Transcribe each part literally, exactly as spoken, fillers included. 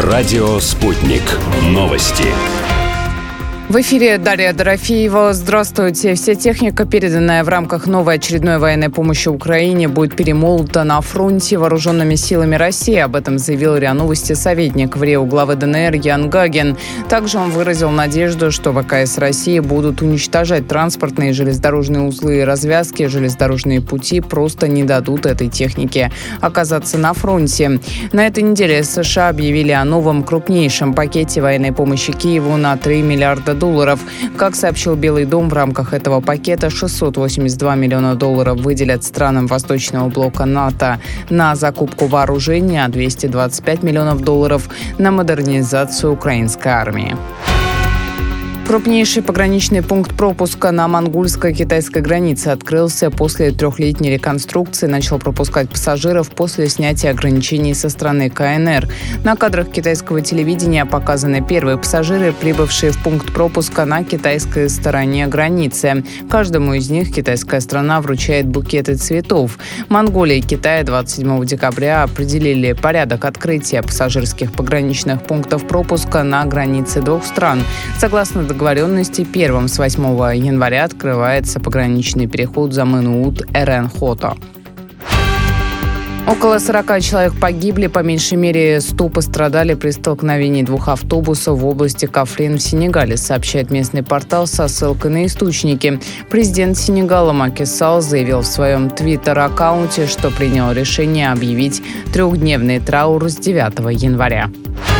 Радио «Спутник». Новости. В эфире Дарья Дорофеева. Здравствуйте. Вся техника, переданная в рамках новой очередной военной помощи Украине, будет перемолота на фронте вооруженными силами России. Об этом заявил РИА Новости советник в РИА главы ДНР Ян Гагин. Также он выразил надежду, что ВКС России будут уничтожать транспортные, железнодорожные узлы и развязки. Железнодорожные пути просто не дадут этой технике оказаться на фронте. На этой неделе США объявили о новом крупнейшем пакете военной помощи Киеву на три миллиарда долларов. Как сообщил Белый дом, в рамках этого пакета шестьсот восемьдесят два миллиона долларов выделят странам Восточного блока НАТО на закупку вооружения, а двести двадцать пять миллионов долларов на модернизацию украинской армии. Крупнейший пограничный пункт пропуска на монгольско-китайской границе открылся после трехлетней реконструкции, начал пропускать пассажиров после снятия ограничений со стороны КНР. На кадрах китайского телевидения показаны первые пассажиры, прибывшие в пункт пропуска на китайской стороне границы. Каждому из них китайская страна вручает букеты цветов. Монголия и Китай двадцать седьмого декабря определили порядок открытия пассажирских пограничных пунктов пропуска на границе двух стран. Согласно договоренности, первым с восьмого января открывается пограничный переход Замын-Ут-Эрен-Хото. Около сорока человек погибли, по меньшей мере сто пострадали при столкновении двух автобусов в области Кафрин в Сенегале, сообщает местный портал со ссылкой на источники. Президент Сенегала Маки Салл заявил в своем твиттер-аккаунте, что принял решение объявить трехдневный траур с девятого января.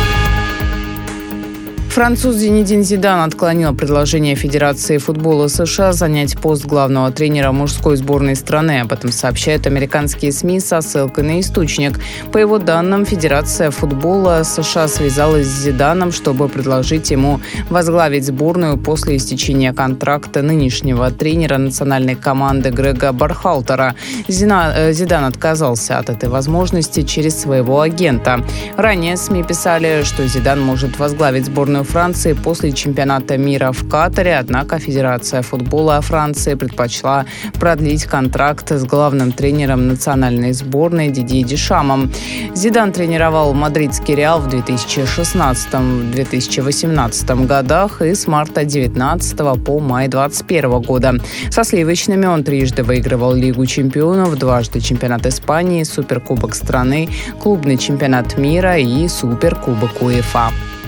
Француз Зинедин Зидан отклонил предложение Федерации футбола США занять пост главного тренера мужской сборной страны. Об этом сообщают американские СМИ со ссылкой на источник. По его данным, Федерация футбола США связалась с Зиданом, чтобы предложить ему возглавить сборную после истечения контракта нынешнего тренера национальной команды Грега Бархалтера. Зидан отказался от этой возможности через своего агента. Ранее СМИ писали, что Зидан может возглавить сборную Франции после чемпионата мира в Катаре, однако Федерация футбола Франции предпочла продлить контракт с главным тренером национальной сборной Дидье Дешамом. Зидан тренировал мадридский Реал в две тысячи шестнадцатом - две тысячи восемнадцатом годах и с марта девятнадцатого по май двадцать первого года. Со сливочными он трижды выигрывал Лигу чемпионов, дважды чемпионат Испании, Суперкубок страны, клубный чемпионат мира и Суперкубок УЕФА.